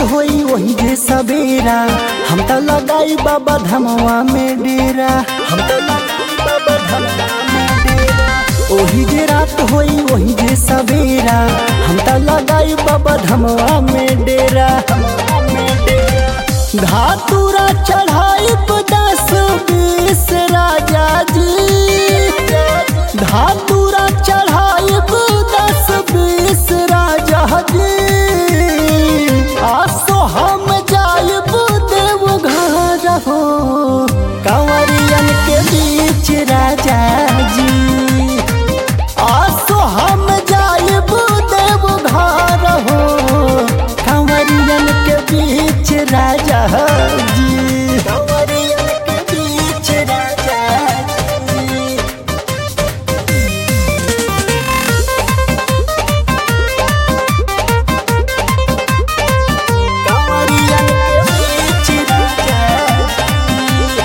होई वही जे सवेरा, हम तो लगाई बाबा धमवा में डेरा, हम तो लगाई बाबा धमवा में डेरा। ओही जे रात होई वही जे सवेरा, हम तो लगाई बाबा धमवा में डेरा। धातुरा चढ़ाई 10-20 राजा जी, धातुरा चढ़ाई 10-20 राजा जी। आसो हम जाइब देवघर हो कंवरियन के बीच राजा जी, आसो हम जाइब देवघर हो कंवरियन के बीच राजा जी, कंवरियन के बीच राजा जी। कंवरियन के बीच राजा जी।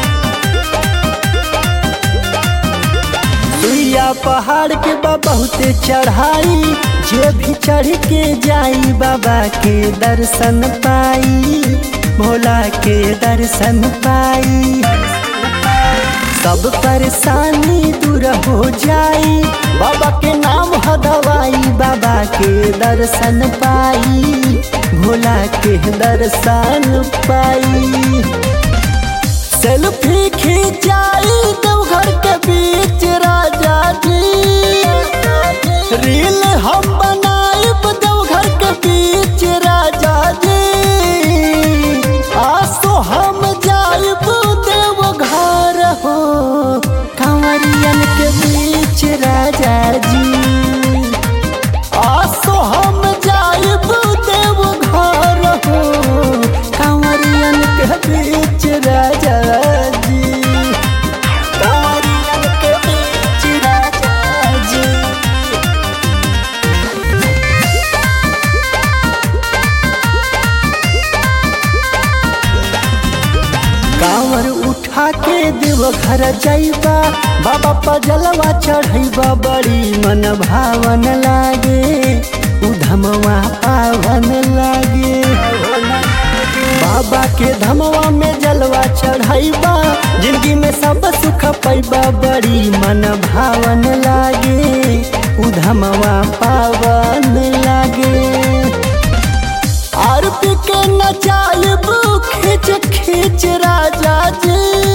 सुइया पहाड़ के बा बहुते चढ़ाई, जे भी चढ़ के जाई बाबा के दर्शन पाई, भोला के दर्शन पाई। सब परेशानी दूर हो जाई, बाबा के नाम ह दवाई, बाबा के दर्शन पाई, भोला के दर्शन पाई। सेल्फी खिंचाई देवघर के बीच राजा जी, रील हम बनाइब देवघर के बीच राजा जी। आसो हम जाइब देवघर हो कंवरियन के बीच राजा जी, आसो हम जाइब देवघर हो कंवरियन के बीच राजा जी, कंवरियन के बीच राजा जी। कांवर उठा के देवघर जाइबा, बाबा पर जलवा चढ़ैबा, बड़ी मन भावन लागे, उधमवा पावन लागे। बाबा के धमवा में जलवा चढ़ैबा, जिंदगी में सब सुख पैबा, बड़ी मन भावन लागे, उधमवा पावन लागे। आरती के नचाइब खिच खिच राजा जी,